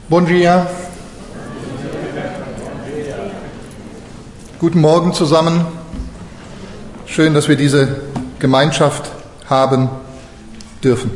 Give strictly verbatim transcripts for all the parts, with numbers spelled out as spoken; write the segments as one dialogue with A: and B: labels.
A: Bon dia. Guten Morgen zusammen. Schön, dass wir diese Gemeinschaft haben dürfen.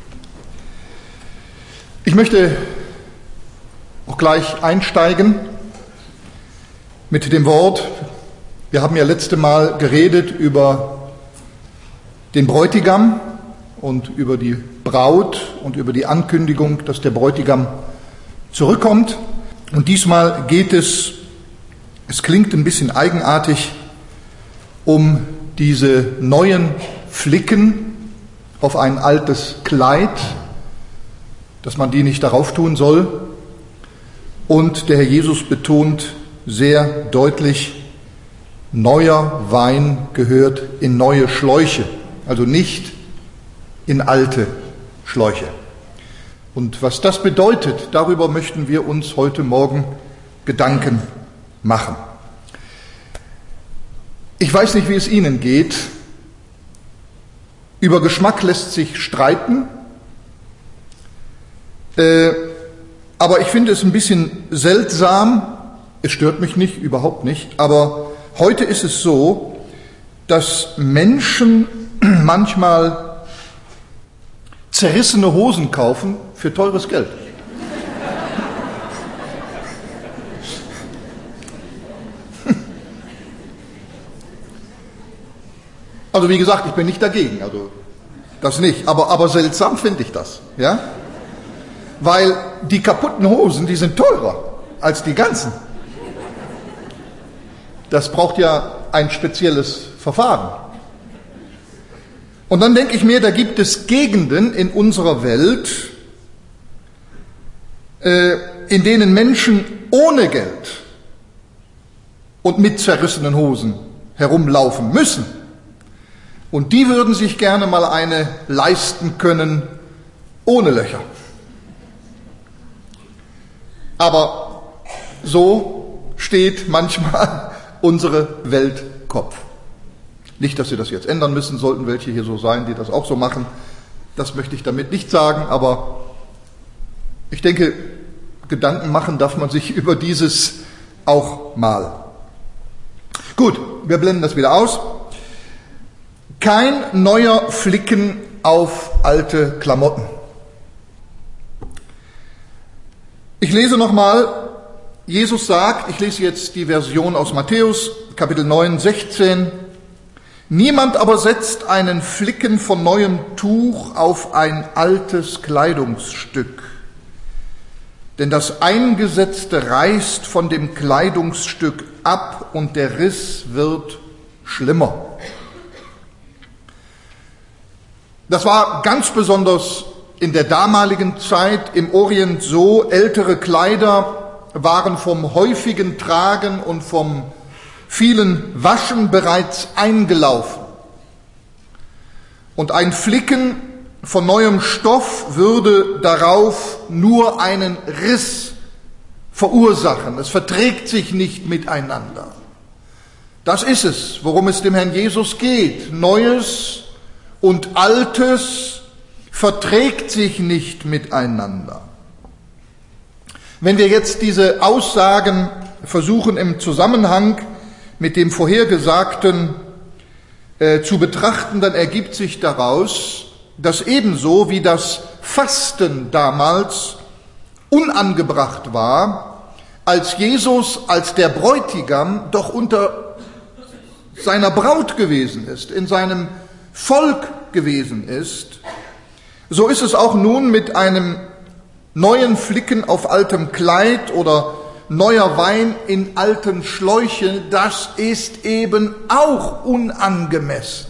A: Ich möchte auch gleich einsteigen mit dem Wort. Wir haben ja letzte Mal geredet über den Bräutigam und über die Braut und über die Ankündigung, dass der Bräutigam zurückkommt. Und diesmal geht es, es klingt ein bisschen eigenartig, um diese neuen Flicken auf ein altes Kleid, dass man die nicht darauf tun soll. Und der Herr Jesus betont sehr deutlich, neuer Wein gehört in neue Schläuche, also nicht in alte Schläuche. Und was das bedeutet, darüber möchten wir uns heute Morgen Gedanken machen. Ich weiß nicht, wie es Ihnen geht. Über Geschmack lässt sich streiten. Äh, aber ich finde es ein bisschen seltsam. Es stört mich nicht, überhaupt nicht. Aber heute ist es so, dass Menschen manchmal zerrissene Hosen kaufen für teures Geld. Also wie gesagt, ich bin nicht dagegen, also das nicht, aber, aber seltsam finde ich das, ja? Weil die kaputten Hosen, die sind teurer als die ganzen. Das braucht ja ein spezielles Verfahren. Und dann denke ich mir, da gibt es Gegenden in unserer Welt, äh, in denen Menschen ohne Geld und mit zerrissenen Hosen herumlaufen müssen. Und die würden sich gerne mal eine leisten können ohne Löcher. Aber so steht manchmal unsere Welt Kopf. Nicht, dass Sie das jetzt ändern müssen, sollten welche hier so sein, die das auch so machen. Das möchte ich damit nicht sagen, aber ich denke, Gedanken machen darf man sich über dieses auch mal. Gut, wir blenden das wieder aus. Kein neuer Flicken auf alte Klamotten. Ich lese nochmal, Jesus sagt, ich lese jetzt die Version aus Matthäus, Kapitel neun, sechzehn, niemand aber setzt einen Flicken von neuem Tuch auf ein altes Kleidungsstück, denn das Eingesetzte reißt von dem Kleidungsstück ab und der Riss wird schlimmer. Das war ganz besonders in der damaligen Zeit im Orient so. Ältere Kleider waren vom häufigen Tragen und vom vielen Waschen bereits eingelaufen. Und ein Flicken von neuem Stoff würde darauf nur einen Riss verursachen. Es verträgt sich nicht miteinander. Das ist es, worum es dem Herrn Jesus geht. Neues und Altes verträgt sich nicht miteinander. Wenn wir jetzt diese Aussagen versuchen im Zusammenhang mit dem Vorhergesagten äh, zu betrachten, dann ergibt sich daraus, dass ebenso wie das Fasten damals unangebracht war, als Jesus als der Bräutigam doch unter seiner Braut gewesen ist, in seinem Volk gewesen ist, so ist es auch nun mit einem neuen Flicken auf altem Kleid oder neuer Wein in alten Schläuchen, das ist eben auch unangemessen.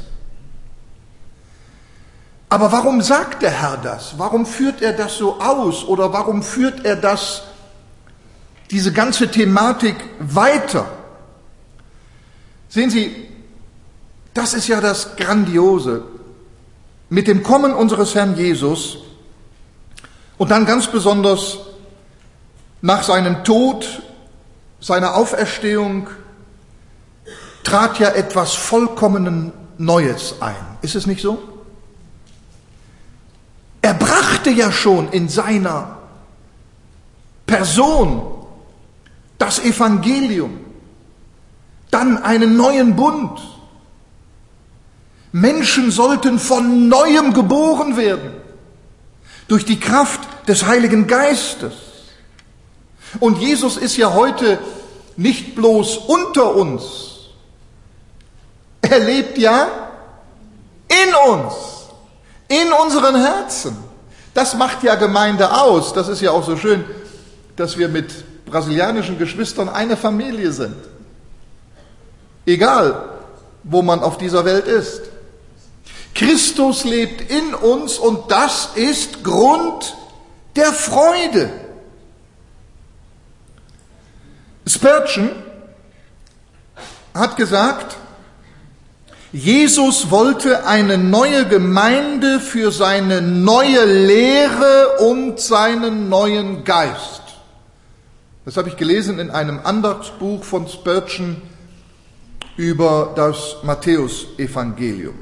A: Aber warum sagt der Herr das? Warum führt er das so aus? Oder warum führt er das, diese ganze Thematik weiter? Sehen Sie, das ist ja das Grandiose. Mit dem Kommen unseres Herrn Jesus und dann ganz besonders nach seinem Tod, seiner Auferstehung, trat ja etwas vollkommen Neues ein. Ist es nicht so? Er brachte ja schon in seiner Person, das Evangelium, dann einen neuen Bund. Menschen sollten von Neuem geboren werden, durch die Kraft des Heiligen Geistes. Und Jesus ist ja heute nicht bloß unter uns, er lebt ja in uns, in unseren Herzen. Das macht ja Gemeinde aus. Das ist ja auch so schön, dass wir mit brasilianischen Geschwistern eine Familie sind. Egal, wo man auf dieser Welt ist. Christus lebt in uns und das ist Grund der Freude. Spurgeon hat gesagt, Jesus wollte eine neue Gemeinde für seine neue Lehre und seinen neuen Geist. Das habe ich gelesen in einem Andachtsbuch von Spurgeon über das Matthäusevangelium.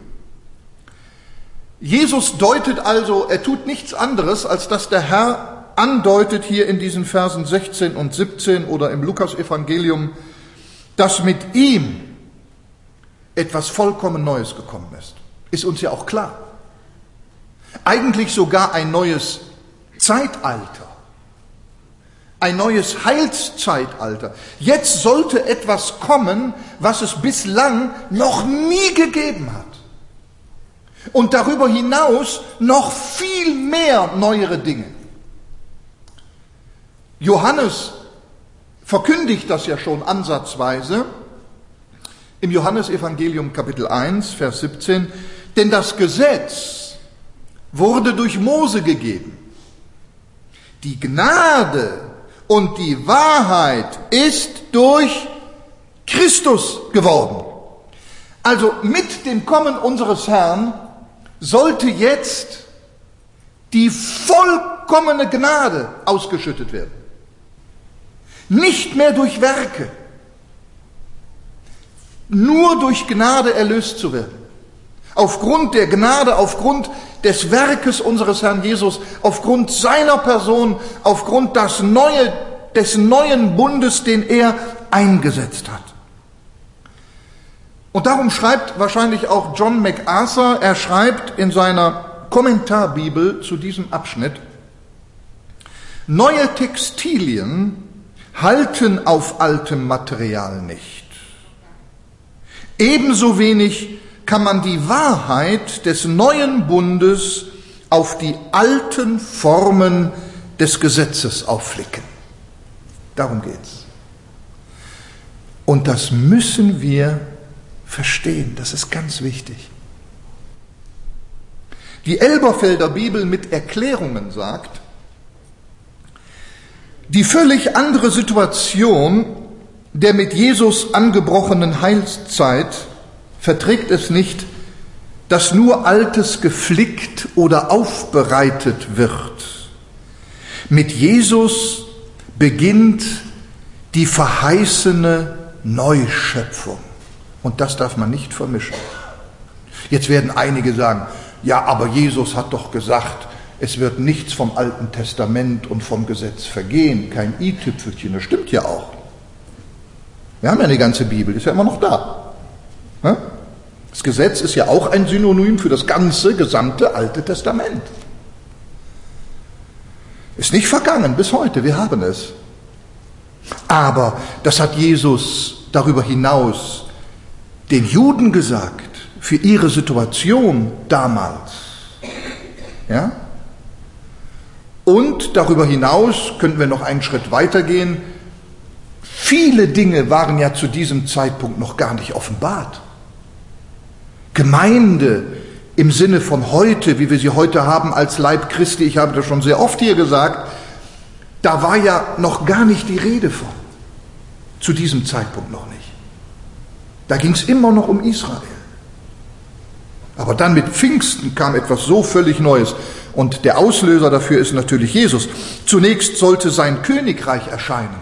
A: Jesus deutet also, er tut nichts anderes, als dass der Herr andeutet hier in diesen Versen sechzehn und siebzehn oder im Lukasevangelium, dass mit ihm etwas vollkommen Neues gekommen ist. Ist uns ja auch klar. Eigentlich sogar ein neues Zeitalter. Ein neues Heilszeitalter. Jetzt sollte etwas kommen, was es bislang noch nie gegeben hat. Und darüber hinaus noch viel mehr neuere Dinge. Johannes verkündigt das ja schon ansatzweise im Johannesevangelium Kapitel eins, Vers siebzehn, denn das Gesetz wurde durch Mose gegeben. Die Gnade und die Wahrheit ist durch Christus geworden. Also mit dem Kommen unseres Herrn sollte jetzt die vollkommene Gnade ausgeschüttet werden. Nicht mehr durch Werke, nur durch Gnade erlöst zu werden. Aufgrund der Gnade, aufgrund des Werkes unseres Herrn Jesus, aufgrund seiner Person, aufgrund des, neue, des neuen Bundes, den er eingesetzt hat. Und darum schreibt wahrscheinlich auch John MacArthur, er schreibt in seiner Kommentarbibel zu diesem Abschnitt, neue Textilien halten auf altem Material nicht. Ebenso wenig kann man die Wahrheit des neuen Bundes auf die alten Formen des Gesetzes aufflicken. Darum geht's. Und das müssen wir verstehen, das ist ganz wichtig. Die Elberfelder Bibel mit Erklärungen sagt, die völlig andere Situation der mit Jesus angebrochenen Heilszeit verträgt es nicht, dass nur Altes geflickt oder aufbereitet wird. Mit Jesus beginnt die verheißene Neuschöpfung. Und das darf man nicht vermischen. Jetzt werden einige sagen, ja, aber Jesus hat doch gesagt, es wird nichts vom Alten Testament und vom Gesetz vergehen, kein i-Tüpfelchen, das stimmt ja auch. Wir haben ja eine ganze Bibel, ist ja immer noch da. Das Gesetz ist ja auch ein Synonym für das ganze, gesamte Alte Testament. Ist nicht vergangen bis heute, wir haben es. Aber das hat Jesus darüber hinaus den Juden gesagt, für ihre Situation damals. Ja? Und darüber hinaus könnten wir noch einen Schritt weitergehen. Viele Dinge waren ja zu diesem Zeitpunkt noch gar nicht offenbart. Gemeinde im Sinne von heute, wie wir sie heute haben als Leib Christi, ich habe das schon sehr oft hier gesagt, da war ja noch gar nicht die Rede von. Zu diesem Zeitpunkt noch nicht. Da ging es immer noch um Israel. Aber dann mit Pfingsten kam etwas so völlig Neues. Und der Auslöser dafür ist natürlich Jesus. Zunächst sollte sein Königreich erscheinen.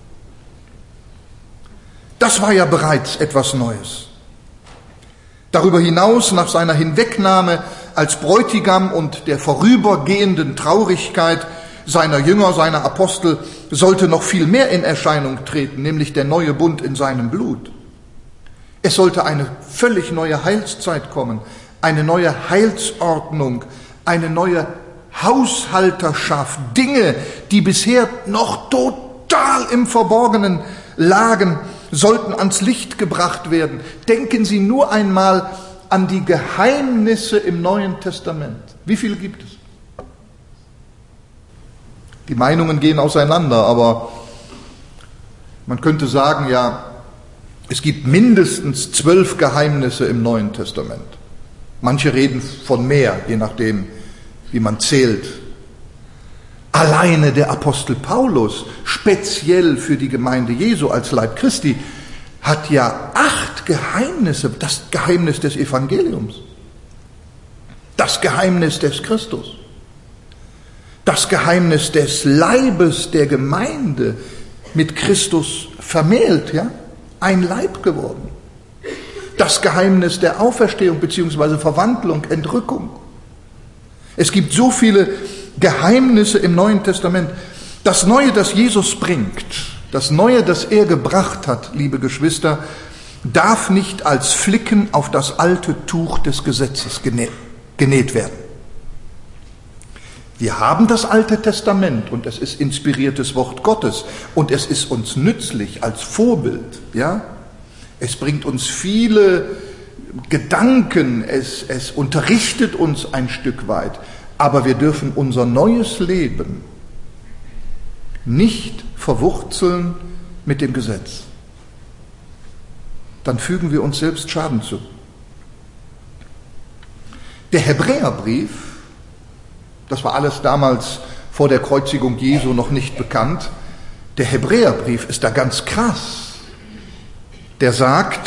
A: Das war ja bereits etwas Neues. Darüber hinaus, nach seiner Hinwegnahme als Bräutigam und der vorübergehenden Traurigkeit, seiner Jünger, seiner Apostel, sollte noch viel mehr in Erscheinung treten, nämlich der neue Bund in seinem Blut. Es sollte eine völlig neue Heilszeit kommen, eine neue Heilsordnung, eine neue Haushalterschaft, Dinge, die bisher noch total im Verborgenen lagen, sollten ans Licht gebracht werden. Denken Sie nur einmal an die Geheimnisse im Neuen Testament. Wie viele gibt es? Die Meinungen gehen auseinander, aber man könnte sagen, ja, es gibt mindestens zwölf Geheimnisse im Neuen Testament. Manche reden von mehr, je nachdem, wie man zählt. Alleine der Apostel Paulus, speziell für die Gemeinde Jesu als Leib Christi, hat ja acht Geheimnisse. Das Geheimnis des Evangeliums, das Geheimnis des Christus, das Geheimnis des Leibes der Gemeinde, mit Christus vermählt, ja, ein Leib geworden. Das Geheimnis der Auferstehung bzw. Verwandlung, Entrückung. Es gibt so viele Geheimnisse im Neuen Testament. Das Neue, das Jesus bringt, das Neue, das er gebracht hat, liebe Geschwister, darf nicht als Flicken auf das alte Tuch des Gesetzes genäht, genäht werden. Wir haben das Alte Testament und es ist inspiriertes Wort Gottes und es ist uns nützlich als Vorbild. Ja? Es bringt uns viele Gedanken, es, es unterrichtet uns ein Stück weit, aber wir dürfen unser neues Leben nicht verwurzeln mit dem Gesetz. Dann fügen wir uns selbst Schaden zu. Der Hebräerbrief, das war alles damals vor der Kreuzigung Jesu noch nicht bekannt, der Hebräerbrief ist da ganz krass. Der sagt,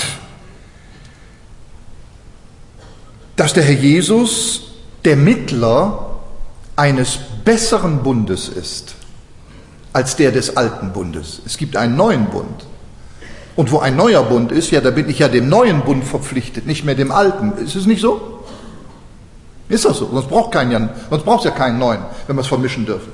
A: dass der Herr Jesus der Mittler eines besseren Bundes ist als der des alten Bundes. Es gibt einen neuen Bund. Und wo ein neuer Bund ist, ja, da bin ich ja dem neuen Bund verpflichtet, nicht mehr dem alten. Ist es nicht so? Ist das so? Sonst braucht kein, sonst braucht es ja keinen neuen, wenn wir es vermischen dürfen.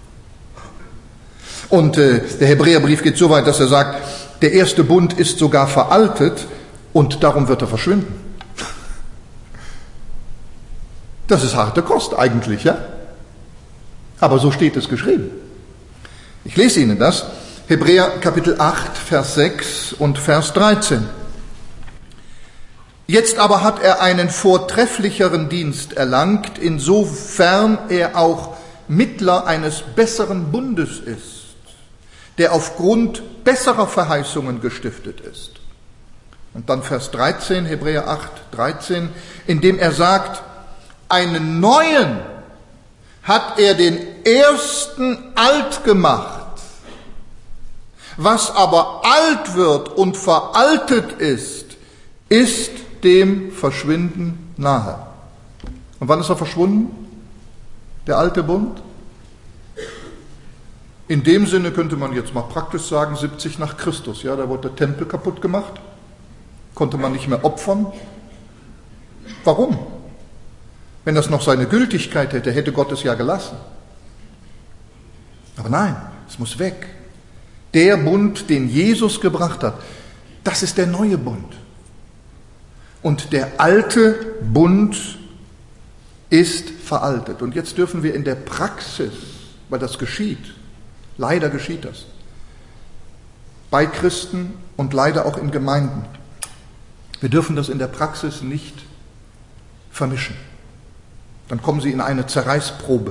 A: Und äh, der Hebräerbrief geht so weit, dass er sagt, der erste Bund ist sogar veraltet und darum wird er verschwinden. Das ist harte Kost eigentlich, ja? Aber so steht es geschrieben. Ich lese Ihnen das. Hebräer Kapitel acht, Vers sechs und Vers dreizehn. Jetzt aber hat er einen vortrefflicheren Dienst erlangt, insofern er auch Mittler eines besseren Bundes ist, der aufgrund besserer Verheißungen gestiftet ist. Und dann Vers dreizehn, Hebräer acht, dreizehn, in dem er sagt, einen neuen hat er den ersten alt gemacht. Was aber alt wird und veraltet ist, ist dem Verschwinden nahe. Und wann ist er verschwunden? Der alte Bund? In dem Sinne könnte man jetzt mal praktisch sagen, siebzig nach Christus. Ja, da wurde der Tempel kaputt gemacht, konnte man nicht mehr opfern. Warum? Wenn das noch seine Gültigkeit hätte, hätte Gott es ja gelassen. Aber nein, es muss weg. Der Bund, den Jesus gebracht hat, das ist der neue Bund. Und der alte Bund ist veraltet. Und jetzt dürfen wir in der Praxis, weil das geschieht, leider geschieht das, bei Christen und leider auch in Gemeinden, wir dürfen das in der Praxis nicht vermischen. Dann kommen sie in eine Zerreißprobe.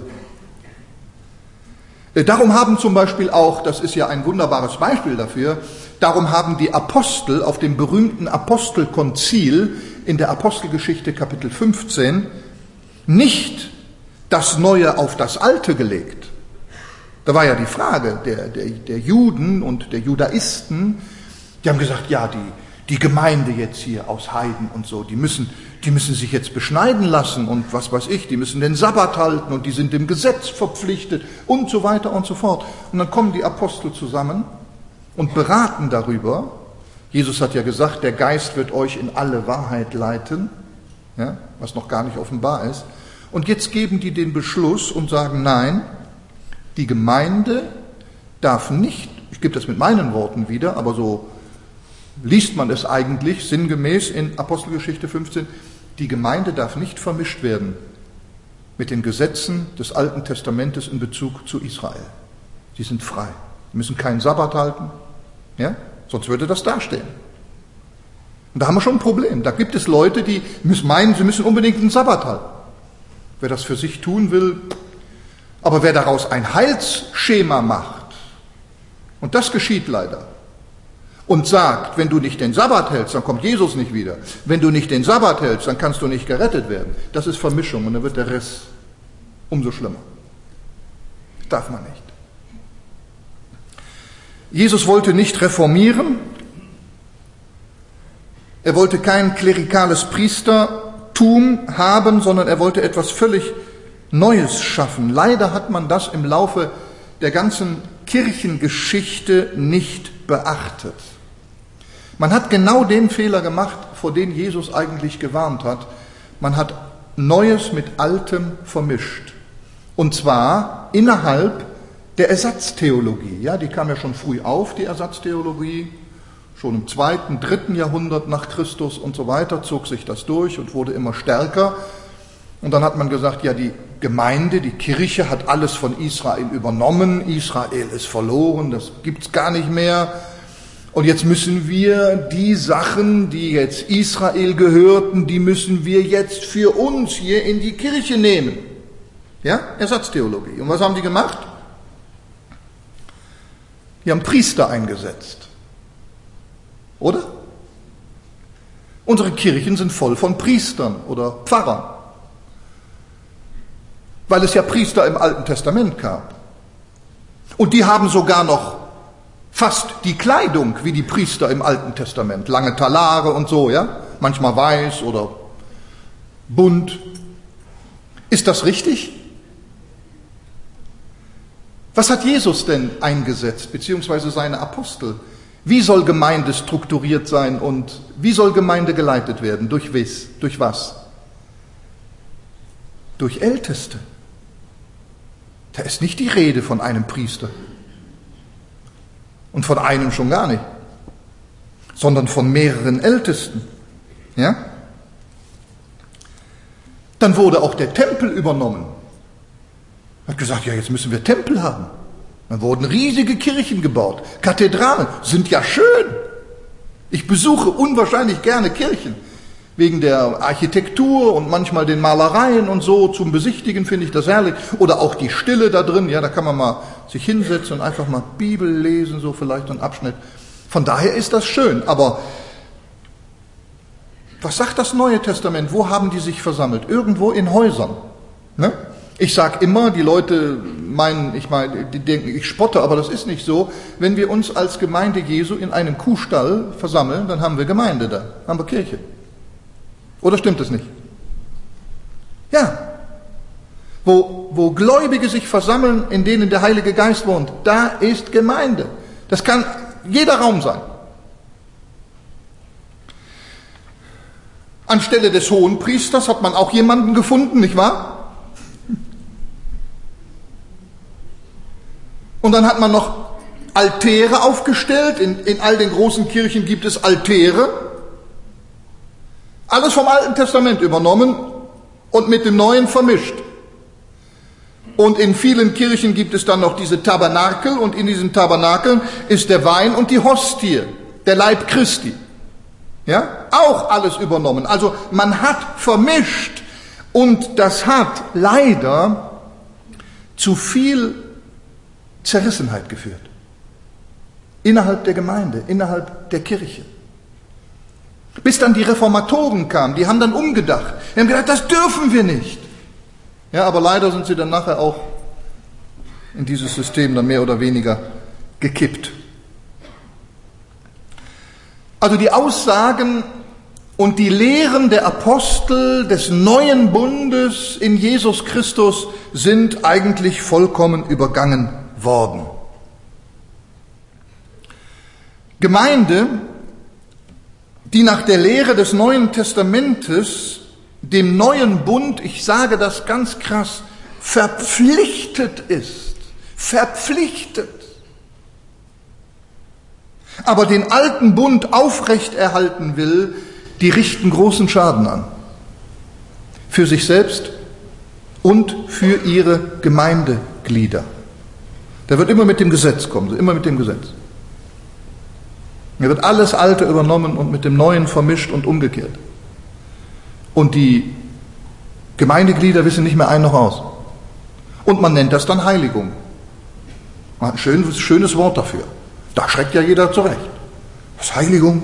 A: Darum haben zum Beispiel auch, das ist ja ein wunderbares Beispiel dafür, darum haben die Apostel auf dem berühmten Apostelkonzil in der Apostelgeschichte Kapitel fünfzehn nicht das Neue auf das Alte gelegt. Da war ja die Frage der, der, der Juden und der Judaisten, die haben gesagt, ja, die, die Gemeinde jetzt hier aus Heiden und so, die müssen, die müssen sich jetzt beschneiden lassen und was weiß ich, die müssen den Sabbat halten und die sind dem Gesetz verpflichtet und so weiter und so fort. Und dann kommen die Apostel zusammen und beraten darüber. Jesus hat ja gesagt, der Geist wird euch in alle Wahrheit leiten, ja, was noch gar nicht offenbar ist. Und jetzt geben die den Beschluss und sagen, nein, Die Gemeinde darf nicht, ich gebe das mit meinen Worten wieder, aber so liest man es eigentlich sinngemäß in Apostelgeschichte fünfzehn, die Gemeinde darf nicht vermischt werden mit den Gesetzen des Alten Testamentes in Bezug zu Israel. Sie sind frei, sie müssen keinen Sabbat halten, ja? Sonst würde das dastehen. Und da haben wir schon ein Problem. Da gibt es Leute, die müssen meinen, sie müssen unbedingt einen Sabbat halten. Wer das für sich tun will, aber wer daraus ein Heilsschema macht, und das geschieht leider, und sagt, wenn du nicht den Sabbat hältst, dann kommt Jesus nicht wieder. Wenn du nicht den Sabbat hältst, dann kannst du nicht gerettet werden. Das ist Vermischung und dann wird der Riss umso schlimmer. Das darf man nicht. Jesus wollte nicht reformieren. Er wollte kein klerikales Priestertum haben, sondern er wollte etwas völlig Neues schaffen. Leider hat man das im Laufe der ganzen Kirchengeschichte nicht beachtet. Man hat genau den Fehler gemacht, vor dem Jesus eigentlich gewarnt hat. Man hat Neues mit Altem vermischt. Und zwar innerhalb der Ersatztheologie. Ja, die kam ja schon früh auf, die Ersatztheologie. Schon im zweiten, dritten Jahrhundert nach Christus und so weiter zog sich das durch und wurde immer stärker. Und dann hat man gesagt, ja, die Gemeinde, die Kirche hat alles von Israel übernommen. Israel ist verloren, das gibt's gar nicht mehr. Und jetzt müssen wir die Sachen, die jetzt Israel gehörten, die müssen wir jetzt für uns hier in die Kirche nehmen. Ja, Ersatztheologie. Und was haben die gemacht? Die haben Priester eingesetzt. Oder? Unsere Kirchen sind voll von Priestern oder Pfarrern. Weil es ja Priester im Alten Testament gab. Und die haben sogar noch fast die Kleidung wie die Priester im Alten Testament. Lange Talare und so, ja? Manchmal weiß oder bunt. Ist das richtig? Was hat Jesus denn eingesetzt, beziehungsweise seine Apostel? Wie soll Gemeinde strukturiert sein und wie soll Gemeinde geleitet werden? Durch was? Durch was? Durch Älteste. Da ist nicht die Rede von einem Priester. Und von einem schon gar nicht. Sondern von mehreren Ältesten. Ja? Dann wurde auch der Tempel übernommen. Man hat gesagt, ja, jetzt müssen wir Tempel haben. Dann wurden riesige Kirchen gebaut. Kathedralen sind ja schön. Ich besuche unwahrscheinlich gerne Kirchen. Wegen der Architektur und manchmal den Malereien und so. Zum Besichtigen finde ich das herrlich. Oder auch die Stille da drin. Ja, da kann man mal sich hinsetzen und einfach mal Bibel lesen, so vielleicht einen Abschnitt. Von daher ist das schön. Aber was sagt das Neue Testament? Wo haben die sich versammelt? Irgendwo in Häusern. Ne? Ich sage immer, die Leute meinen, ich meine, die denken, ich spotte, aber das ist nicht so. Wenn wir uns als Gemeinde Jesu in einem Kuhstall versammeln, dann haben wir Gemeinde da, haben wir Kirche. Oder stimmt es nicht? Ja. Wo, wo Gläubige sich versammeln, in denen der Heilige Geist wohnt, da ist Gemeinde. Das kann jeder Raum sein. Anstelle des Hohenpriesters hat man auch jemanden gefunden, nicht wahr? Und dann hat man noch Altäre aufgestellt. In, in all den großen Kirchen gibt es Altäre. Alles vom Alten Testament übernommen und mit dem Neuen vermischt. Und in vielen Kirchen gibt es dann noch diese Tabernakel und in diesen Tabernakeln ist der Wein und die Hostie, der Leib Christi. Ja, auch alles übernommen. Also man hat vermischt und das hat leider zu viel Zerrissenheit geführt. Innerhalb der Gemeinde, innerhalb der Kirche. Bis dann die Reformatoren kamen, die haben dann umgedacht. Die haben gedacht, das dürfen wir nicht. Ja, aber leider sind sie dann nachher auch in dieses System dann mehr oder weniger gekippt. Also die Aussagen und die Lehren der Apostel des neuen Bundes in Jesus Christus sind eigentlich vollkommen übergangen worden. Gemeinde, die nach der Lehre des Neuen Testamentes dem neuen Bund, ich sage das ganz krass, verpflichtet ist, verpflichtet. Aber den alten Bund aufrechterhalten will, die richten großen Schaden an. Für sich selbst und für ihre Gemeindeglieder. Der wird immer mit dem Gesetz kommen, immer mit dem Gesetz. Da wird alles Alte übernommen und mit dem Neuen vermischt und umgekehrt. Und die Gemeindeglieder wissen nicht mehr ein noch aus. Und man nennt das dann Heiligung. Man hat ein schönes, schönes Wort dafür. Da schreckt ja jeder zurecht. Was Heiligung?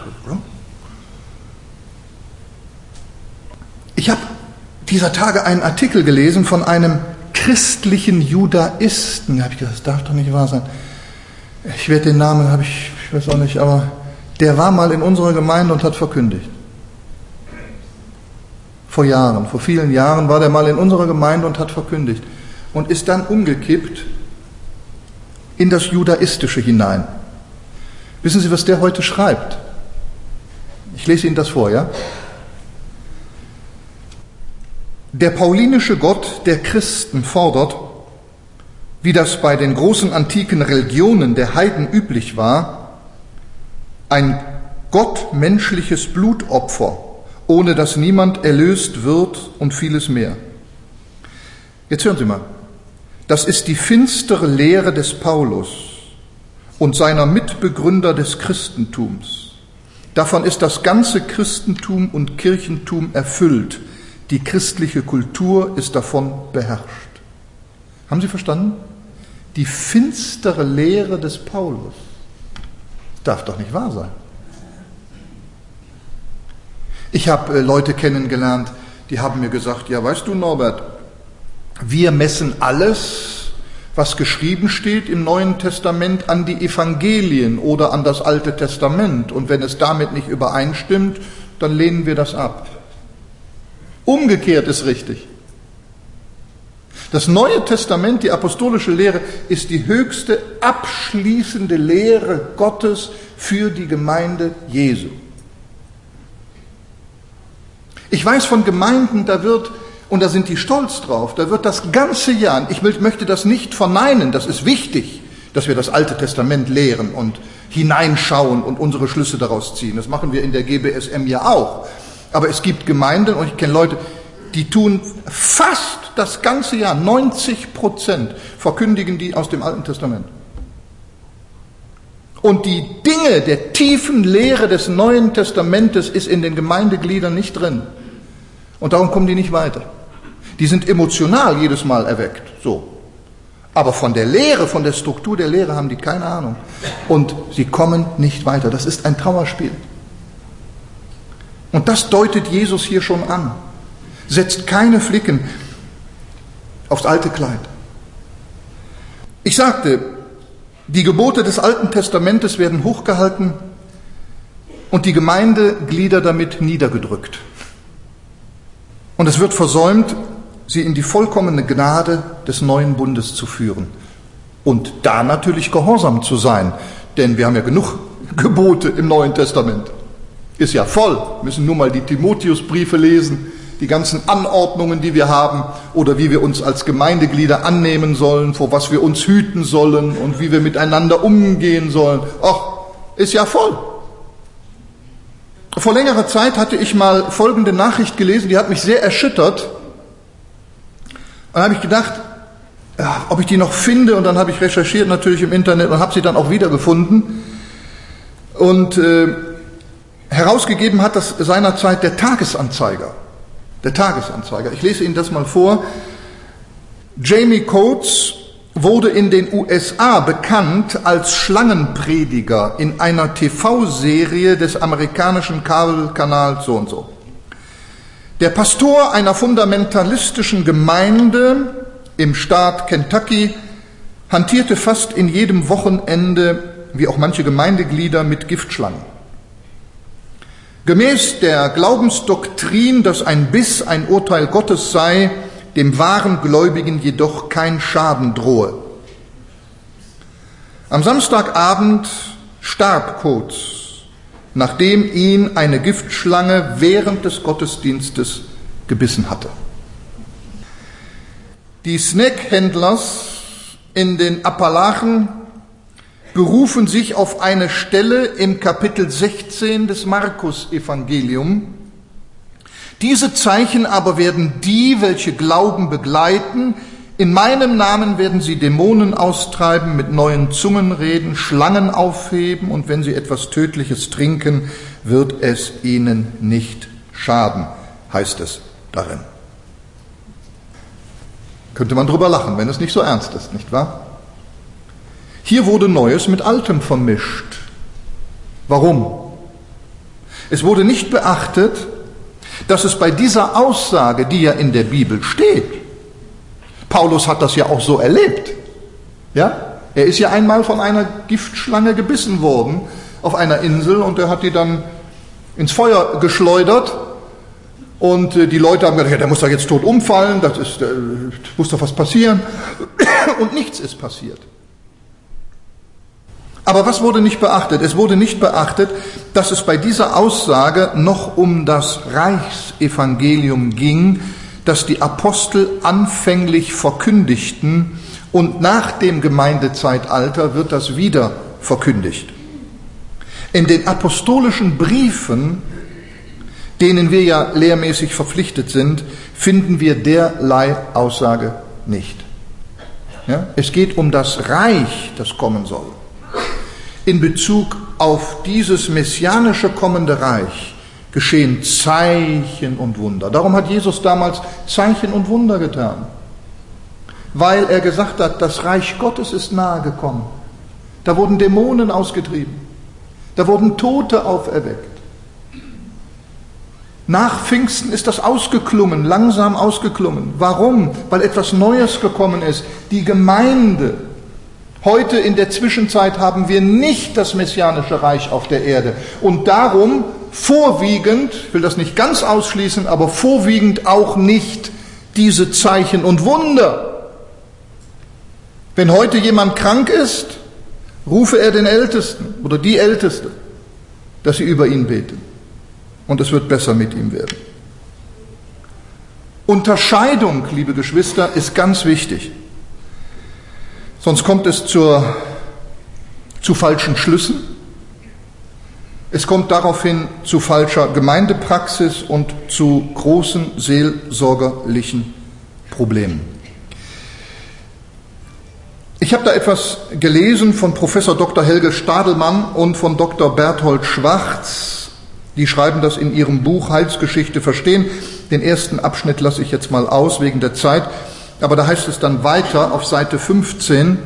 A: Ich habe dieser Tage einen Artikel gelesen von einem christlichen Judaisten. Da habe ich gedacht, das darf doch nicht wahr sein. Ich werde den Namen, habe ich, ich weiß auch nicht, aber der war mal in unserer Gemeinde und hat verkündigt. Vor Jahren, vor vielen Jahren war der mal in unserer Gemeinde und hat verkündigt. Und ist dann umgekippt in das Judaistische hinein. Wissen Sie, was der heute schreibt? Ich lese Ihnen das vor, ja? Der paulinische Gott der Christen fordert, wie das bei den großen antiken Religionen der Heiden üblich war, ein gottmenschliches Blutopfer, ohne dass niemand erlöst wird und vieles mehr. Jetzt hören Sie mal. Das ist die finstere Lehre des Paulus und seiner Mitbegründer des Christentums. Davon ist das ganze Christentum und Kirchentum erfüllt. Die christliche Kultur ist davon beherrscht. Haben Sie verstanden? Die finstere Lehre des Paulus. Darf doch nicht wahr sein. Ich habe äh, Leute kennengelernt, die haben mir gesagt, ja, weißt du, Norbert, wir messen alles, was geschrieben steht im Neuen Testament, an die Evangelien oder an das Alte Testament. Und wenn es damit nicht übereinstimmt, dann lehnen wir das ab. Umgekehrt ist richtig. Das Neue Testament, die apostolische Lehre, ist die höchste abschließende Lehre Gottes für die Gemeinde Jesu. Ich weiß von Gemeinden, da wird, und da sind die stolz drauf, da wird das ganze Jahr, ich möchte das nicht verneinen, das ist wichtig, dass wir das Alte Testament lehren und hineinschauen und unsere Schlüsse daraus ziehen. Das machen wir in der G B S M ja auch. Aber es gibt Gemeinden, und ich kenne Leute, die tun fast das ganze Jahr, neunzig Prozent verkündigen die aus dem Alten Testament. Und die Dinge der tiefen Lehre des Neuen Testamentes ist in den Gemeindegliedern nicht drin. Und darum kommen die nicht weiter. Die sind emotional jedes Mal erweckt, so. Aber von der Lehre, von der Struktur der Lehre haben die keine Ahnung. Und sie kommen nicht weiter. Das ist ein Trauerspiel. Und das deutet Jesus hier schon an. Setzt keine Flicken aufs alte Kleid. Ich sagte, die Gebote des Alten Testamentes werden hochgehalten und die Gemeindeglieder damit niedergedrückt. Und es wird versäumt, sie in die vollkommene Gnade des neuen Bundes zu führen. Und da natürlich gehorsam zu sein, denn wir haben ja genug Gebote im Neuen Testament. Ist ja voll, wir müssen nur mal die Timotheusbriefe lesen, die ganzen Anordnungen, die wir haben, oder wie wir uns als Gemeindeglieder annehmen sollen, vor was wir uns hüten sollen und wie wir miteinander umgehen sollen. Ach, ist ja voll. Vor längerer Zeit hatte ich mal folgende Nachricht gelesen, die hat mich sehr erschüttert. Und dann habe ich gedacht, ja, ob ich die noch finde, und dann habe ich recherchiert natürlich im Internet und habe sie dann auch wiedergefunden. Und äh, herausgegeben hat das seinerzeit der Tagesanzeiger. Der Tagesanzeiger. Ich lese Ihnen das mal vor. Jamie Coates wurde in den U S A bekannt als Schlangenprediger in einer T V-Serie des amerikanischen Kabelkanals so und so. Der Pastor einer fundamentalistischen Gemeinde im Staat Kentucky hantierte fast in jedem Wochenende, wie auch manche Gemeindeglieder, mit Giftschlangen. Gemäß der Glaubensdoktrin, dass ein Biss ein Urteil Gottes sei, dem wahren Gläubigen jedoch kein Schaden drohe. Am Samstagabend starb Coates, nachdem ihn eine Giftschlange während des Gottesdienstes gebissen hatte. Die Snackhändlers in den Appalachen berufen sich auf eine Stelle im Kapitel sechzehn des Markus-Evangelium. Diese Zeichen aber werden die, welche glauben, begleiten. In meinem Namen werden sie Dämonen austreiben, mit neuen Zungen reden, Schlangen aufheben, und wenn sie etwas Tödliches trinken, wird es ihnen nicht schaden, heißt es darin. Könnte man drüber lachen, wenn es nicht so ernst ist, nicht wahr? Hier wurde Neues mit Altem vermischt. Warum? Es wurde nicht beachtet, dass es bei dieser Aussage, die ja in der Bibel steht, Paulus hat das ja auch so erlebt. Ja? Er ist ja einmal von einer Giftschlange gebissen worden auf einer Insel, und er hat die dann ins Feuer geschleudert, und die Leute haben gedacht, ja, der muss doch jetzt tot umfallen, das ist, äh, muss doch was passieren, und nichts ist passiert. Aber was wurde nicht beachtet? Es wurde nicht beachtet, dass es bei dieser Aussage noch um das Reichsevangelium ging, das die Apostel anfänglich verkündigten, und nach dem Gemeindezeitalter wird das wieder verkündigt. In den apostolischen Briefen, denen wir ja lehrmäßig verpflichtet sind, finden wir derlei Aussage nicht. Ja? Es geht um das Reich, das kommen soll. In Bezug auf dieses messianische kommende Reich geschehen Zeichen und Wunder. Darum hat Jesus damals Zeichen und Wunder getan, weil er gesagt hat, das Reich Gottes ist nahe gekommen. Da wurden Dämonen ausgetrieben, da wurden Tote auferweckt. Nach Pfingsten ist das ausgeklungen, langsam ausgeklungen. Warum? Weil etwas Neues gekommen ist. Die Gemeinde. Heute in der Zwischenzeit haben wir nicht das messianische Reich auf der Erde. Und darum vorwiegend, ich will das nicht ganz ausschließen, aber vorwiegend auch nicht diese Zeichen und Wunder. Wenn heute jemand krank ist, rufe er den Ältesten oder die Älteste, dass sie über ihn beten. Und es wird besser mit ihm werden. Unterscheidung, liebe Geschwister, ist ganz wichtig. Sonst kommt es zur, zu falschen Schlüssen. Es kommt daraufhin zu falscher Gemeindepraxis und zu großen seelsorgerlichen Problemen. Ich habe da etwas gelesen von Professor Doktor Helge Stadelmann und von Doktor Berthold Schwarz. Die schreiben das in ihrem Buch Heilsgeschichte verstehen. Den ersten Abschnitt lasse ich jetzt mal aus wegen der Zeit. Aber da heißt es dann weiter auf Seite fünfzehn,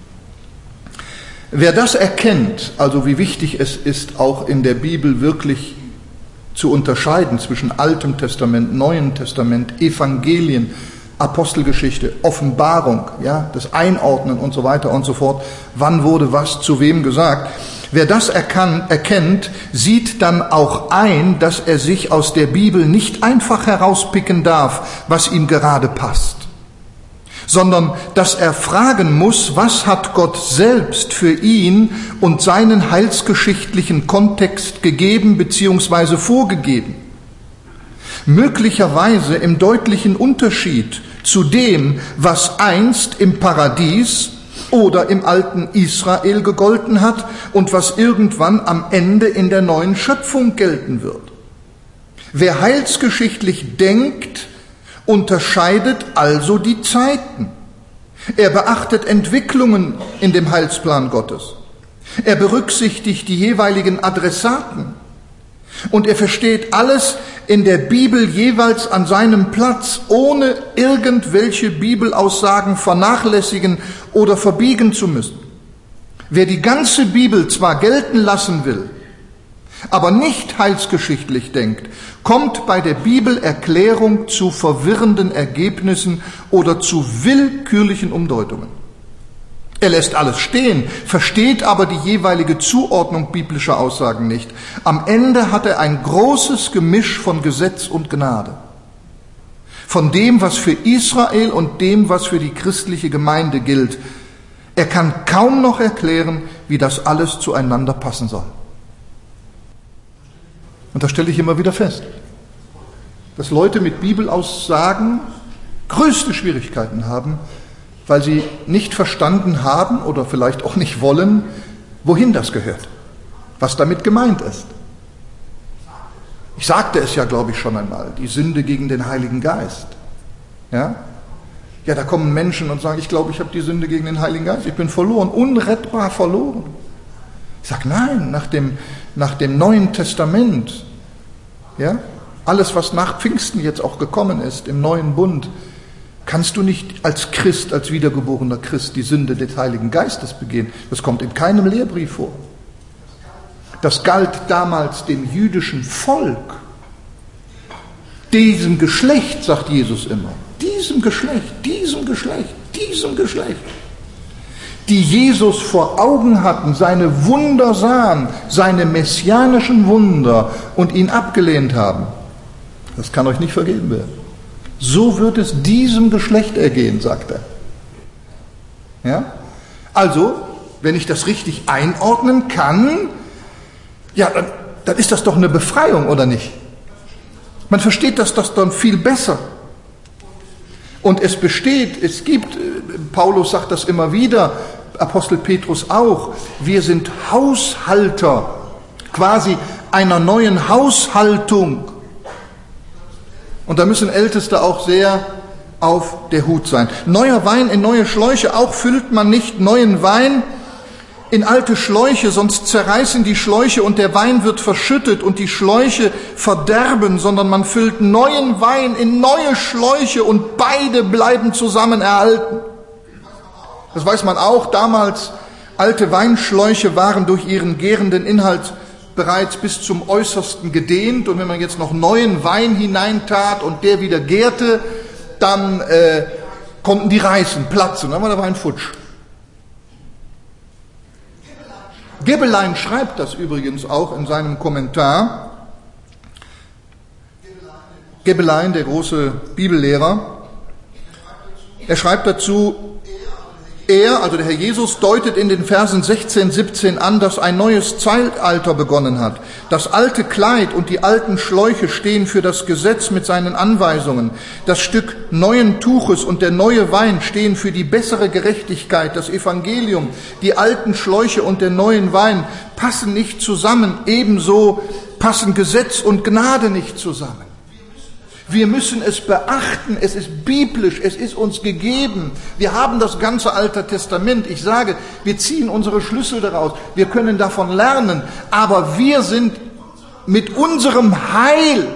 A: wer das erkennt, also wie wichtig es ist, auch in der Bibel wirklich zu unterscheiden zwischen Altem Testament, Neuem Testament, Evangelien, Apostelgeschichte, Offenbarung, ja, das Einordnen und so weiter und so fort, wann wurde was zu wem gesagt. Wer das erkannt, erkennt, sieht dann auch ein, dass er sich aus der Bibel nicht einfach herauspicken darf, was ihm gerade passt, sondern dass er fragen muss, was hat Gott selbst für ihn und seinen heilsgeschichtlichen Kontext gegeben bzw. vorgegeben. Möglicherweise im deutlichen Unterschied zu dem, was einst im Paradies oder im alten Israel gegolten hat und was irgendwann am Ende in der neuen Schöpfung gelten wird. Wer heilsgeschichtlich denkt, unterscheidet also die Zeiten. Er beachtet Entwicklungen in dem Heilsplan Gottes. Er berücksichtigt die jeweiligen Adressaten. Und er versteht alles in der Bibel jeweils an seinem Platz, ohne irgendwelche Bibelaussagen vernachlässigen oder verbiegen zu müssen. Wer die ganze Bibel zwar gelten lassen will, aber nicht heilsgeschichtlich denkt, kommt bei der Bibelerklärung zu verwirrenden Ergebnissen oder zu willkürlichen Umdeutungen. Er lässt alles stehen, versteht aber die jeweilige Zuordnung biblischer Aussagen nicht. Am Ende hat er ein großes Gemisch von Gesetz und Gnade. Von dem, was für Israel und dem, was für die christliche Gemeinde gilt. Er kann kaum noch erklären, wie das alles zueinander passen soll. Und das stelle ich immer wieder fest, dass Leute mit Bibelaussagen größte Schwierigkeiten haben, weil sie nicht verstanden haben oder vielleicht auch nicht wollen, wohin das gehört, was damit gemeint ist. Ich sagte es ja, glaube ich, schon einmal, die Sünde gegen den Heiligen Geist. Ja, ja, da kommen Menschen und sagen, ich glaube, ich habe die Sünde gegen den Heiligen Geist, ich bin verloren, unrettbar verloren. Ich sage, nein, nach dem, nach dem Neuen Testament, ja, alles, was nach Pfingsten jetzt auch gekommen ist, im Neuen Bund, kannst du nicht als Christ, als wiedergeborener Christ die Sünde des Heiligen Geistes begehen. Das kommt in keinem Lehrbrief vor. Das galt damals dem jüdischen Volk. Diesem Geschlecht, sagt Jesus immer, diesem Geschlecht, diesem Geschlecht, diesem Geschlecht, die Jesus vor Augen hatten, seine Wunder sahen, seine messianischen Wunder und ihn abgelehnt haben. Das kann euch nicht vergeben werden. So wird es diesem Geschlecht ergehen, sagt er. Ja? Also, wenn ich das richtig einordnen kann, ja, dann, dann ist das doch eine Befreiung, oder nicht? Man versteht das, das dann viel besser. Und es besteht, es gibt, Paulus sagt das immer wieder, Apostel Petrus auch, wir sind Haushalter, quasi einer neuen Haushaltung. Und da müssen Älteste auch sehr auf der Hut sein. Neuer Wein in neue Schläuche, auch füllt man nicht neuen Wein in alte Schläuche, sonst zerreißen die Schläuche und der Wein wird verschüttet und die Schläuche verderben, sondern man füllt neuen Wein in neue Schläuche und beide bleiben zusammen erhalten. Das weiß man auch, damals alte Weinschläuche waren durch ihren gärenden Inhalt bereits bis zum Äußersten gedehnt und wenn man jetzt noch neuen Wein hineintat und der wieder gärte, dann äh, konnten die reißen, platzen, dann war der Wein futsch. Gebelein schreibt das übrigens auch in seinem Kommentar. Gebelein, der große Bibellehrer, er schreibt dazu, er, also der Herr Jesus, deutet in den Versen sechzehn, siebzehn an, dass ein neues Zeitalter begonnen hat. Das alte Kleid und die alten Schläuche stehen für das Gesetz mit seinen Anweisungen. Das Stück neuen Tuches und der neue Wein stehen für die bessere Gerechtigkeit, das Evangelium. Die alten Schläuche und der neuen Wein passen nicht zusammen. Ebenso passen Gesetz und Gnade nicht zusammen. Wir müssen es beachten, es ist biblisch, es ist uns gegeben. Wir haben das ganze Alte Testament. Ich sage, wir ziehen unsere Schlüssel daraus, wir können davon lernen, aber wir sind mit unserem Heil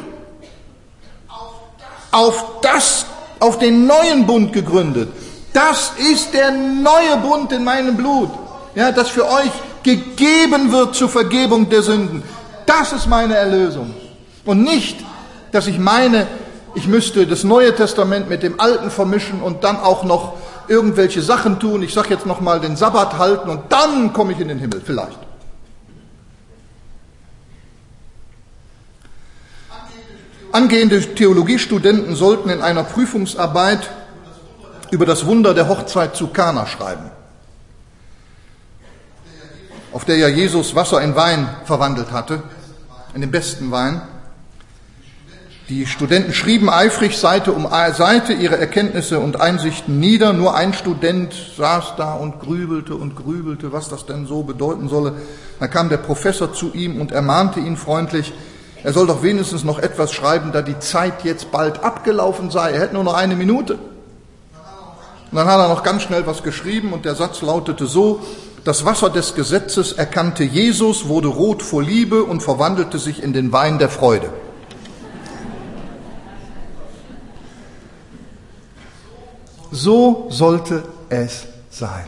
A: auf das, auf den neuen Bund gegründet. Das ist der neue Bund in meinem Blut, ja, das für euch gegeben wird zur Vergebung der Sünden. Das ist meine Erlösung. Und nicht, dass ich meine, ich müsste das Neue Testament mit dem Alten vermischen und dann auch noch irgendwelche Sachen tun. Ich sage jetzt nochmal den Sabbat halten und dann komme ich in den Himmel, vielleicht. Angehende Theologiestudenten sollten in einer Prüfungsarbeit über das Wunder der Hochzeit zu Kana schreiben, auf der ja Jesus Wasser in Wein verwandelt hatte, in den besten Wein. Die Studenten schrieben eifrig Seite um Seite ihre Erkenntnisse und Einsichten nieder. Nur ein Student saß da und grübelte und grübelte, was das denn so bedeuten solle. Dann kam der Professor zu ihm und ermahnte ihn freundlich, er soll doch wenigstens noch etwas schreiben, da die Zeit jetzt bald abgelaufen sei. Er hätte nur noch eine Minute. Und dann hat er noch ganz schnell was geschrieben und der Satz lautete so: Das Wasser des Gesetzes erkannte Jesus, wurde rot vor Liebe und verwandelte sich in den Wein der Freude. So sollte es sein.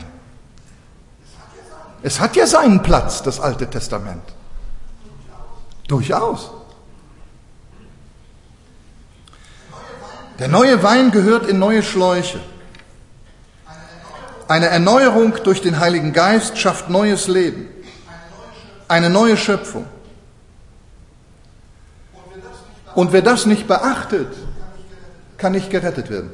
A: Es hat ja seinen Platz, das Alte Testament. Durchaus. Der neue Wein gehört in neue Schläuche. Eine Erneuerung durch den Heiligen Geist schafft neues Leben. Eine neue Schöpfung. Und wer das nicht beachtet, kann nicht gerettet werden.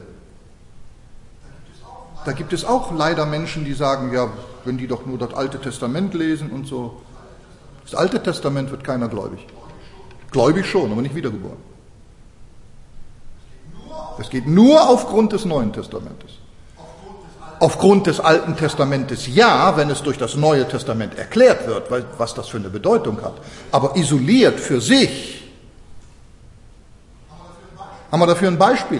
A: Da gibt es auch leider Menschen, die sagen, ja, wenn die doch nur das Alte Testament lesen und so. Das Alte Testament wird keiner gläubig. Gläubig schon, aber nicht wiedergeboren. Es geht nur aufgrund des Neuen Testamentes. aufgrund des Alten Testamentes ja, wenn es durch das Neue Testament erklärt wird, was das für eine Bedeutung hat. Aber isoliert für sich. Haben wir dafür ein Beispiel?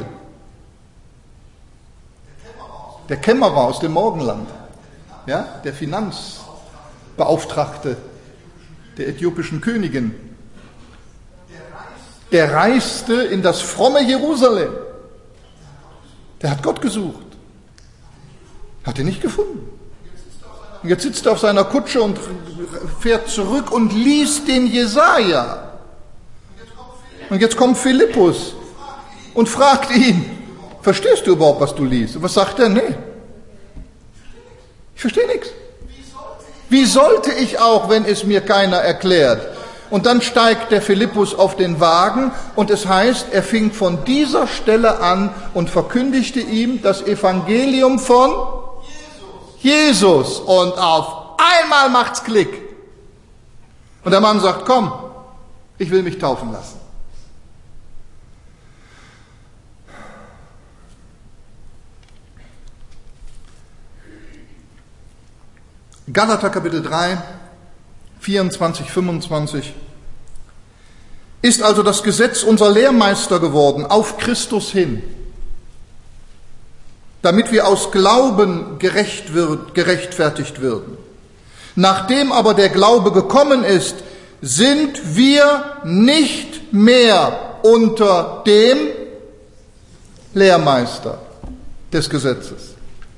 A: Der Kämmerer aus dem Morgenland, ja, der Finanzbeauftragte der äthiopischen Königin, der reiste in das fromme Jerusalem. Der hat Gott gesucht. Hat ihn nicht gefunden. Und jetzt sitzt er auf seiner Kutsche und fährt zurück und liest den Jesaja. Und jetzt kommt Philippus und fragt ihn, verstehst du überhaupt, was du liest? Und was sagt er? Nee. Ich verstehe nichts. Wie sollte ich auch, wenn es mir keiner erklärt? Und dann steigt der Philippus auf den Wagen und es heißt, er fing von dieser Stelle an und verkündigte ihm das Evangelium von Jesus. Und auf einmal macht's Klick. Und der Mann sagt, komm, ich will mich taufen lassen. Galater Kapitel drei, vierundzwanzig, fünfundzwanzig. Ist also das Gesetz unser Lehrmeister geworden, auf Christus hin, damit wir aus Glauben gerecht wird, gerechtfertigt würden. Nachdem aber der Glaube gekommen ist, sind wir nicht mehr unter dem Lehrmeister des Gesetzes.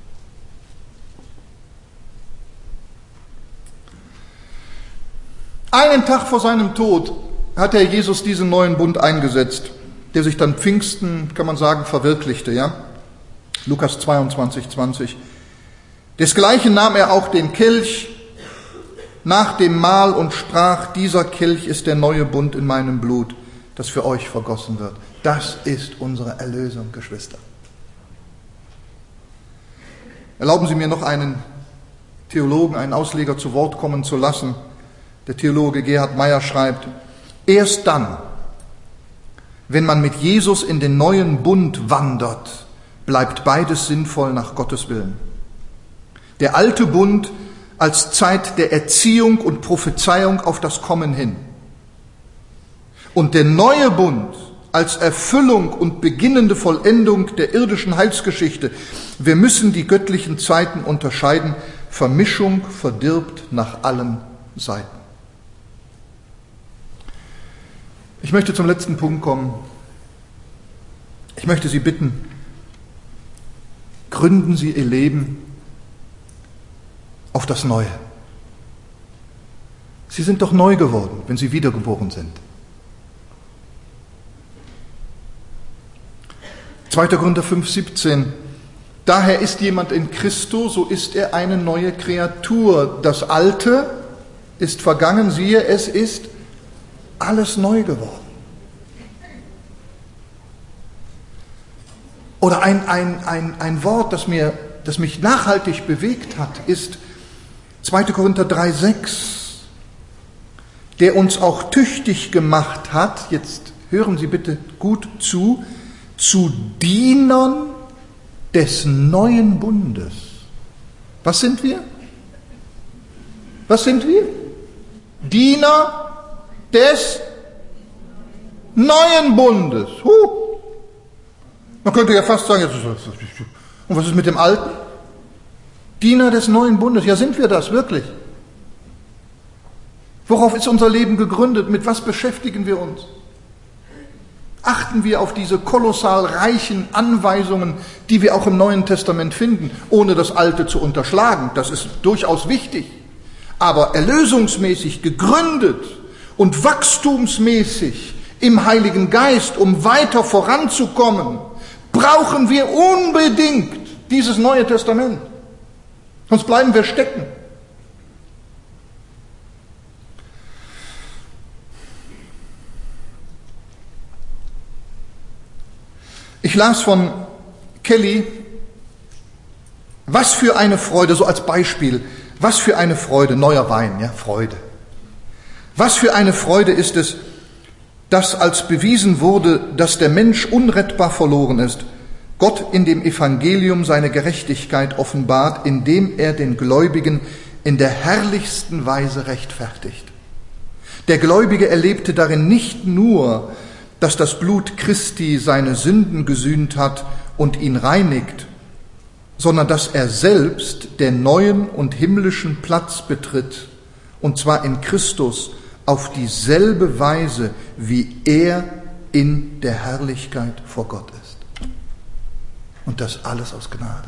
A: Einen Tag vor seinem Tod hat der Jesus diesen neuen Bund eingesetzt, der sich dann Pfingsten, kann man sagen, verwirklichte, ja? Lukas zweiundzwanzig, zwanzig. Desgleichen nahm er auch den Kelch nach dem Mahl und sprach, dieser Kelch ist der neue Bund in meinem Blut, das für euch vergossen wird. Das ist unsere Erlösung, Geschwister. Erlauben Sie mir noch einen Theologen, einen Ausleger zu Wort kommen zu lassen. Der Theologe Gerhard Meyer schreibt, erst dann, wenn man mit Jesus in den neuen Bund wandert, bleibt beides sinnvoll nach Gottes Willen. Der alte Bund als Zeit der Erziehung und Prophezeiung auf das Kommen hin. Und der neue Bund als Erfüllung und beginnende Vollendung der irdischen Heilsgeschichte. Wir müssen die göttlichen Zeiten unterscheiden. Vermischung verdirbt nach allen Seiten. Ich möchte zum letzten Punkt kommen. Ich möchte Sie bitten, gründen Sie Ihr Leben auf das Neue. Sie sind doch neu geworden, wenn Sie wiedergeboren sind. zweiter Korinther fünf, siebzehn. Daher ist jemand in Christo, so ist er eine neue Kreatur. Das Alte ist vergangen, siehe, es ist alles neu geworden. Oder ein, ein, ein, ein Wort, das, mir, das mich nachhaltig bewegt hat, ist zweiter Korinther drei, sechs, der uns auch tüchtig gemacht hat, jetzt hören Sie bitte gut zu, zu Dienern des neuen Bundes. Was sind wir? Was sind wir? Diener des neuen Bundes. Huh. Man könnte ja fast sagen, und was ist mit dem Alten? Diener des neuen Bundes. Ja, sind wir das wirklich? Worauf ist unser Leben gegründet? Mit was beschäftigen wir uns? Achten wir auf diese kolossal reichen Anweisungen, die wir auch im Neuen Testament finden, ohne das Alte zu unterschlagen. Das ist durchaus wichtig. Aber erlösungsmäßig gegründet und wachstumsmäßig im Heiligen Geist, um weiter voranzukommen, brauchen wir unbedingt dieses Neue Testament. Sonst bleiben wir stecken. Ich las von Kelly, was für eine Freude, so als Beispiel, was für eine Freude, neuer Wein, ja, Freude. Was für eine Freude ist es, dass als bewiesen wurde, dass der Mensch unrettbar verloren ist, Gott in dem Evangelium seine Gerechtigkeit offenbart, indem er den Gläubigen in der herrlichsten Weise rechtfertigt. Der Gläubige erlebte darin nicht nur, dass das Blut Christi seine Sünden gesühnt hat und ihn reinigt, sondern dass er selbst den neuen und himmlischen Platz betritt, und zwar in Christus auf dieselbe Weise, wie er in der Herrlichkeit vor Gott ist. Und das alles aus Gnade.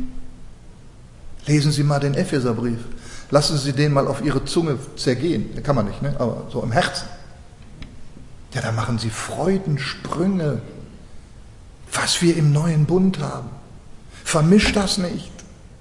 A: Lesen Sie mal den Epheserbrief. Lassen Sie den mal auf Ihre Zunge zergehen. Kann man nicht, ne? Aber so im Herzen. Ja, da machen Sie Freudensprünge, was wir im neuen Bund haben. Vermischt das nicht.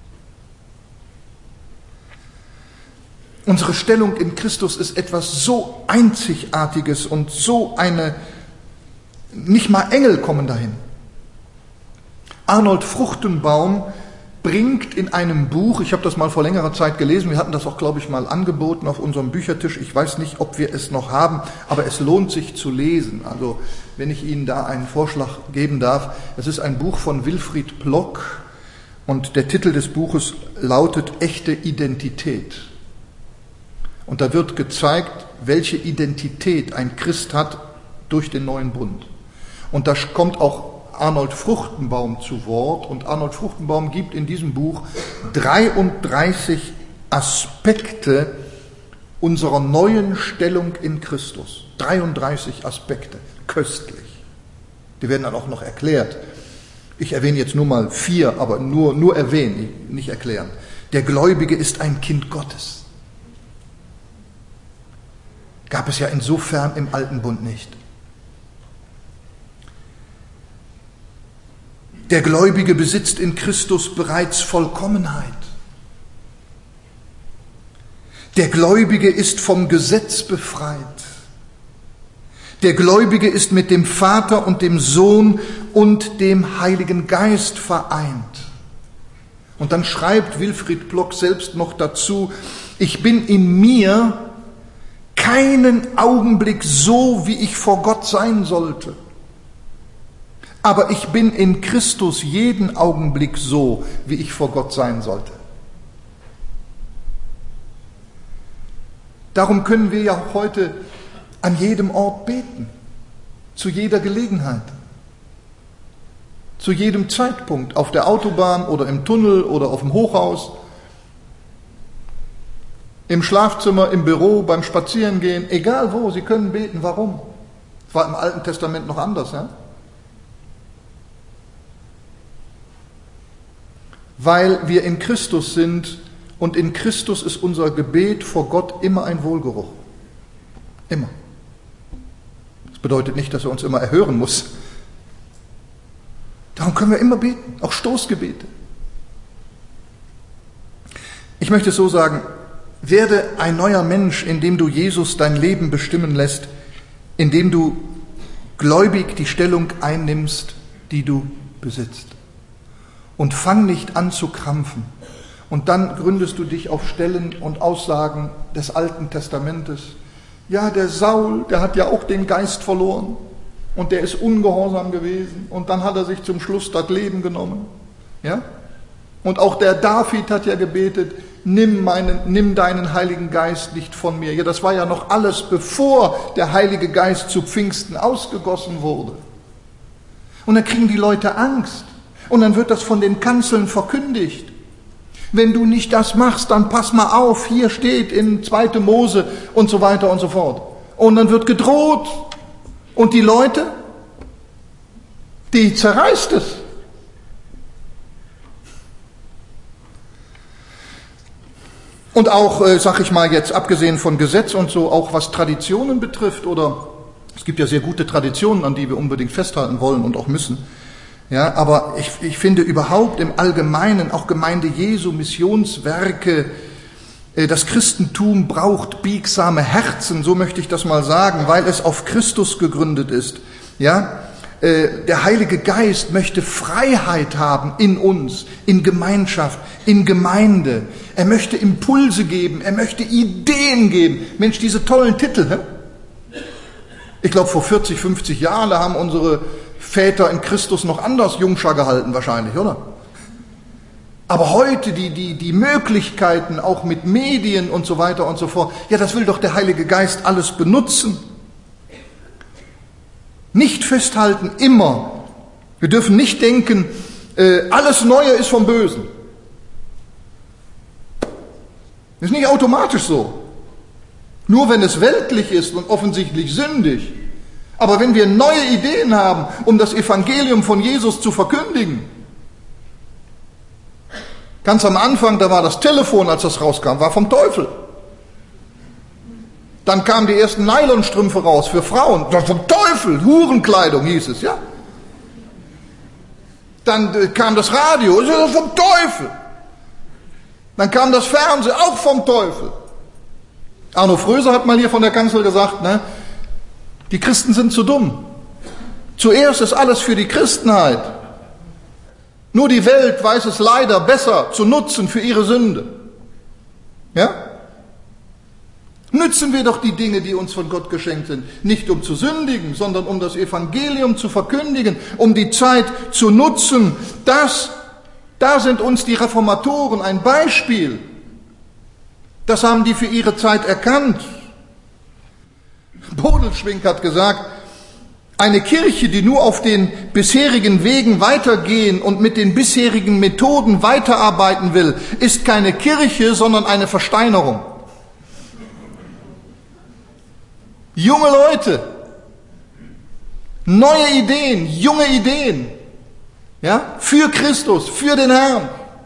A: Unsere Stellung in Christus ist etwas so Einzigartiges und so eine, nicht mal Engel kommen dahin. Arnold Fruchtenbaum bringt in einem Buch, ich habe das mal vor längerer Zeit gelesen, wir hatten das auch, glaube ich, mal angeboten auf unserem Büchertisch, ich weiß nicht, ob wir es noch haben, aber es lohnt sich zu lesen. Also wenn ich Ihnen da einen Vorschlag geben darf, es ist ein Buch von Wilfried Plock und der Titel des Buches lautet Echte Identität. Und da wird gezeigt, welche Identität ein Christ hat durch den neuen Bund. Und da kommt auch Arnold Fruchtenbaum zu Wort, und Arnold Fruchtenbaum gibt in diesem Buch dreiunddreißig Aspekte unserer neuen Stellung in Christus. dreiunddreißig Aspekte, köstlich. Die werden dann auch noch erklärt. Ich erwähne jetzt nur mal vier, aber nur, nur erwähnen, nicht erklären. Der Gläubige ist ein Kind Gottes. Gab es ja insofern im Alten Bund nicht. Der Gläubige besitzt in Christus bereits Vollkommenheit. Der Gläubige ist vom Gesetz befreit. Der Gläubige ist mit dem Vater und dem Sohn und dem Heiligen Geist vereint. Und dann schreibt Wilfried Plock selbst noch dazu, ich bin in mir keinen Augenblick so, wie ich vor Gott sein sollte. Aber ich bin in Christus jeden Augenblick so, wie ich vor Gott sein sollte. Darum können wir ja heute an jedem Ort beten, zu jeder Gelegenheit, zu jedem Zeitpunkt, auf der Autobahn oder im Tunnel oder auf dem Hochhaus, im Schlafzimmer, im Büro, beim Spazierengehen, egal wo, Sie können beten. Warum? Das war im Alten Testament noch anders, ja? Weil wir in Christus sind und in Christus ist unser Gebet vor Gott immer ein Wohlgeruch. Immer. Das bedeutet nicht, dass er uns immer erhören muss. Darum können wir immer beten, auch Stoßgebete. Ich möchte es so sagen, werde ein neuer Mensch, indem du Jesus dein Leben bestimmen lässt, indem du gläubig die Stellung einnimmst, die du besitzt. Und fang nicht an zu krampfen. Und dann gründest du dich auf Stellen und Aussagen des Alten Testamentes. Ja, der Saul, der hat ja auch den Geist verloren. Und der ist ungehorsam gewesen. Und dann hat er sich zum Schluss das Leben genommen. Ja? Und auch der David hat ja gebetet, nimm, meinen, nimm deinen Heiligen Geist nicht von mir. Ja, das war ja noch alles, bevor der Heilige Geist zu Pfingsten ausgegossen wurde. Und dann kriegen die Leute Angst. Und dann wird das von den Kanzeln verkündigt. Wenn du nicht das machst, dann pass mal auf, hier steht in zweite Mose und so weiter und so fort. Und dann wird gedroht. Und die Leute, die zerreißt es. Und auch, äh, sag ich mal jetzt, abgesehen von Gesetz und so, auch was Traditionen betrifft, oder es gibt ja sehr gute Traditionen, an die wir unbedingt festhalten wollen und auch müssen. Ja, aber ich, ich finde überhaupt im Allgemeinen, auch Gemeinde Jesu, Missionswerke, äh, das Christentum braucht biegsame Herzen, so möchte ich das mal sagen, weil es auf Christus gegründet ist. Ja, äh, der Heilige Geist möchte Freiheit haben in uns, in Gemeinschaft, in Gemeinde. Er möchte Impulse geben, er möchte Ideen geben. Mensch, diese tollen Titel, ne? Ich glaube, vor vierzig, fünfzig Jahren, da haben unsere Väter in Christus noch anders Jungschar gehalten wahrscheinlich, oder? Aber heute die, die, die Möglichkeiten, auch mit Medien und so weiter und so fort, ja, das will doch der Heilige Geist alles benutzen. Nicht festhalten, immer. Wir dürfen nicht denken, äh, alles Neue ist vom Bösen. Das ist nicht automatisch so. Nur wenn es weltlich ist und offensichtlich sündig. Aber wenn wir neue Ideen haben, um das Evangelium von Jesus zu verkündigen, ganz am Anfang, da war das Telefon, als das rauskam, war vom Teufel. Dann kamen die ersten Nylonstrümpfe raus für Frauen, das war vom Teufel, Hurenkleidung hieß es, ja. Dann äh, kam das Radio, das ist vom Teufel. Dann kam das Fernsehen, auch vom Teufel. Arno Fröser hat mal hier von der Kanzel gesagt, ne, die Christen sind zu dumm. Zuerst ist alles für die Christenheit. Nur die Welt weiß es leider besser zu nutzen für ihre Sünde. Ja? Nützen wir doch die Dinge, die uns von Gott geschenkt sind, nicht um zu sündigen, sondern um das Evangelium zu verkündigen, um die Zeit zu nutzen. Das, da sind uns die Reformatoren ein Beispiel. Das haben die für ihre Zeit erkannt. Bodelschwingh hat gesagt, eine Kirche, die nur auf den bisherigen Wegen weitergehen und mit den bisherigen Methoden weiterarbeiten will, ist keine Kirche, sondern eine Versteinerung. Junge Leute, neue Ideen, junge Ideen, ja, für Christus, für den Herrn.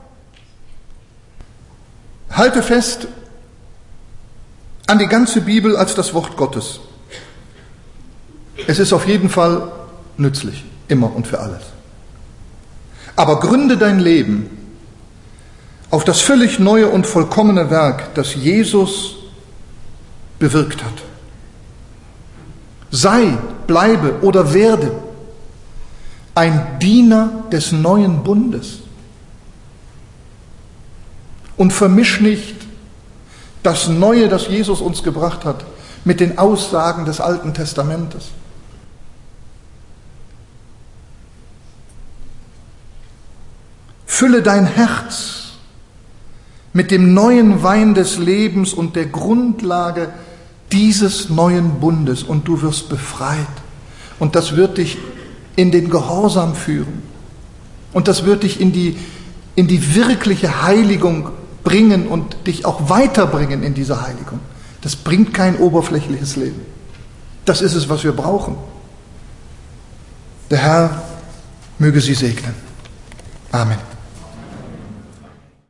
A: Halte fest an die ganze Bibel als das Wort Gottes. Es ist auf jeden Fall nützlich, immer und für alles. Aber gründe dein Leben auf das völlig neue und vollkommene Werk, das Jesus bewirkt hat. Sei, bleibe oder werde ein Diener des neuen Bundes. Und vermisch nicht das Neue, das Jesus uns gebracht hat, mit den Aussagen des Alten Testamentes. Fülle dein Herz mit dem neuen Wein des Lebens und der Grundlage dieses neuen Bundes und du wirst befreit. Und das wird dich in den Gehorsam führen. Und das wird dich in die, in die wirkliche Heiligung bringen und dich auch weiterbringen in diese Heiligung. Das bringt kein oberflächliches Leben. Das ist es, was wir brauchen. Der Herr möge sie segnen. Amen.